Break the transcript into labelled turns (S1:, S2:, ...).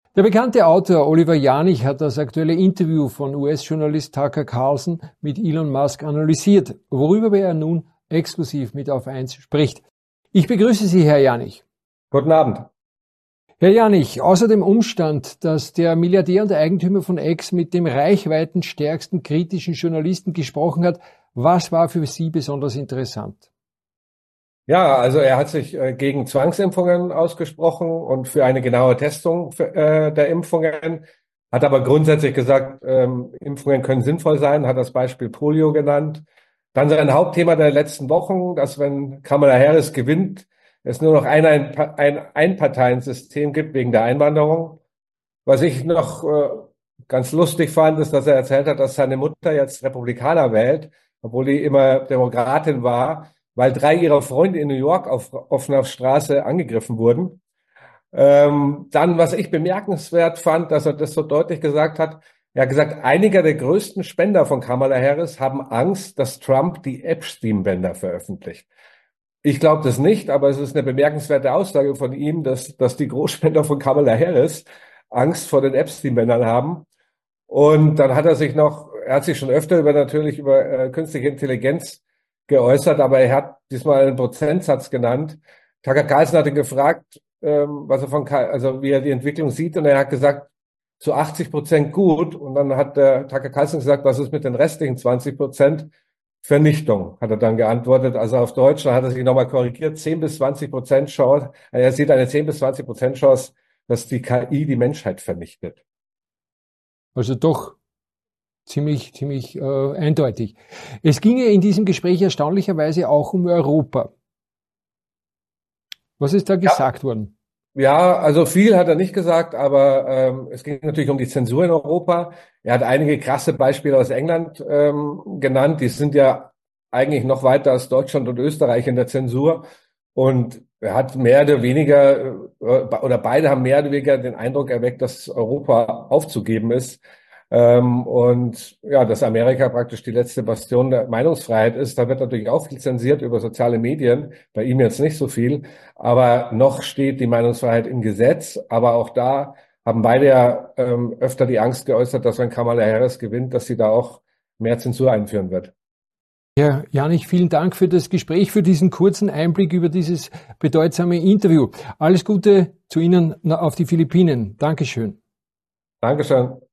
S1: Der bekannte Autor Oliver Janich hat das aktuelle Interview von US-Journalist Tucker Carlson mit Elon Musk analysiert, worüber er nun exklusiv mit Auf 1 spricht. Ich begrüße Sie, Herr Janich.
S2: Guten Abend.
S1: Herr Janich, außer dem Umstand, dass der Milliardär und Eigentümer von X mit dem reichweitenstärksten kritischen Journalisten gesprochen hat, was war für Sie besonders interessant?
S2: Ja, also er hat sich gegen Zwangsimpfungen ausgesprochen und für eine genaue Testung der Impfungen, hat aber grundsätzlich gesagt, Impfungen können sinnvoll sein, hat das Beispiel Polio genannt. Dann sein Hauptthema der letzten Wochen, dass wenn Kamala Harris gewinnt, es nur noch ein Einparteiensystem gibt wegen der Einwanderung. Was ich noch ganz lustig fand, ist, dass er erzählt hat, dass seine Mutter jetzt Republikaner wählt, obwohl die immer Demokratin war, weil 3 ihrer Freunde in New York auf offener Straße angegriffen wurden. Dann, was ich bemerkenswert fand, dass er das so deutlich gesagt hat, er hat gesagt, einige der größten Spender von Kamala Harris haben Angst, dass Trump die Epstein-Bänder veröffentlicht. Ich glaube das nicht, aber es ist eine bemerkenswerte Aussage von ihm, dass die Großspender von Kamala Harris Angst vor den Epstein-Bändern haben. Und dann hat er hat sich schon öfter natürlich über künstliche Intelligenz geäußert, aber er hat diesmal einen Prozentsatz genannt. Tucker Carlson hat ihn gefragt, wie er die Entwicklung sieht, und er hat gesagt, zu 80% gut. Und dann hat der Tucker Carlson gesagt, was ist mit den restlichen 20%? Vernichtung, hat er dann geantwortet. Also auf Deutsch, dann hat er sich nochmal korrigiert, 10 bis 20% Chance. Er sieht eine 10 bis 20% Chance, dass die KI die Menschheit vernichtet.
S1: Also doch ziemlich eindeutig. Es ginge in diesem Gespräch erstaunlicherweise auch um Europa. Was ist da gesagt worden?
S2: Ja, also viel hat er nicht gesagt, aber es ging natürlich um die Zensur in Europa. Er hat einige krasse Beispiele aus England genannt. Die sind ja eigentlich noch weiter als Deutschland und Österreich in der Zensur. Und er hat mehr oder weniger, oder beide haben mehr oder weniger den Eindruck erweckt, dass Europa aufzugeben ist. Und ja, dass Amerika praktisch die letzte Bastion der Meinungsfreiheit ist. Da wird natürlich auch viel zensiert über soziale Medien, bei ihm jetzt nicht so viel, aber noch steht die Meinungsfreiheit im Gesetz. Aber auch da haben beide ja öfter die Angst geäußert, dass wenn Kamala Harris gewinnt, dass sie da auch mehr Zensur einführen wird.
S1: Herr Janich, vielen Dank für das Gespräch, für diesen kurzen Einblick über dieses bedeutsame Interview. Alles Gute zu Ihnen auf die Philippinen. Dankeschön.
S2: Dankeschön.